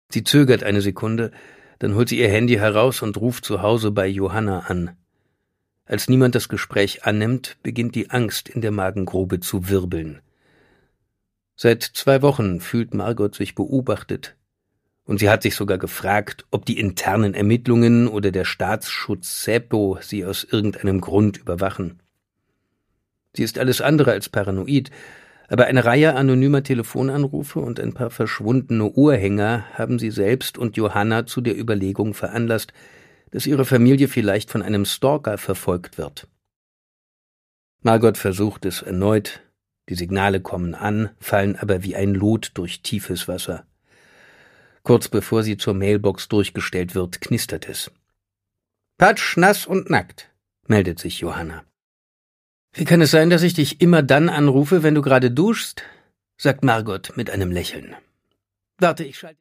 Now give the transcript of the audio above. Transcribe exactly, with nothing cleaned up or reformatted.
Sie zögert eine Sekunde, dann holt sie ihr Handy heraus und ruft zu Hause bei Johanna an. Als niemand das Gespräch annimmt, beginnt die Angst in der Magengrube zu wirbeln. Seit zwei Wochen fühlt Margot sich beobachtet, und sie hat sich sogar gefragt, ob die internen Ermittlungen oder der Staatsschutz SÄPO sie aus irgendeinem Grund überwachen. Sie ist alles andere als paranoid, aber eine Reihe anonymer Telefonanrufe und ein paar verschwundene Ohrhänger haben sie selbst und Johanna zu der Überlegung veranlasst, dass ihre Familie vielleicht von einem Stalker verfolgt wird. Margot versucht es erneut, die Signale kommen an, fallen aber wie ein Lot durch tiefes Wasser. Kurz bevor sie zur Mailbox durchgestellt wird, knistert es. »Patsch, nass und nackt«, meldet sich Johanna. »Wie kann es sein, dass ich dich immer dann anrufe, wenn du gerade duschst?« sagt Margot mit einem Lächeln. »Warte, ich schalte...«